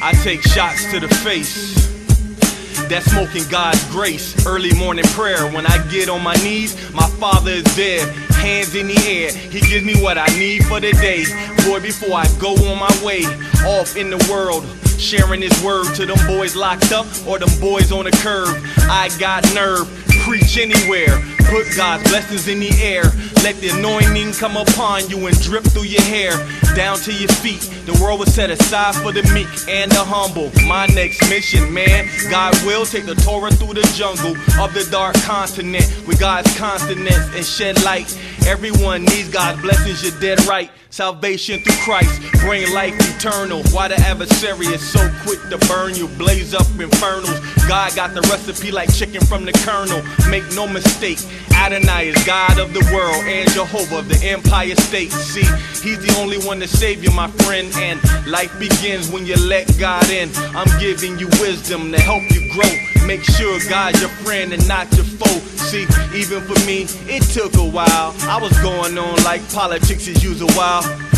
I take shots to the face. That's smoking God's grace. Early morning prayer. When I get on my knees, my Father is there, hands in the air. He gives me what I need for the day. Boy, before I go on my way, off in the world, sharing his word to them boys locked up or them boys on the curb. I got nerve, preach anywhere. Put God's blessings in the air. Let the anointing come upon you and drip through your hair, down to your feet. The world was set aside for the meek and the humble. My next mission, man, God will take the Torah through the jungle of the dark continent with God's consonants and shed light. Everyone needs God's blessings, you're dead right. Salvation through Christ, bring life eternal. Why the adversary is so quick to burn you, blaze up infernals. God got the recipe like chicken from the kernel. Make no mistake, Adonai is God of the world and Jehovah of the Empire State. See, he's the only one to save you, my friend, and life begins when you let God in. I'm giving you wisdom to help you grow. Make sure God's your friend and not your foe. See, even for me, it took a while. I was going on like politics is usual.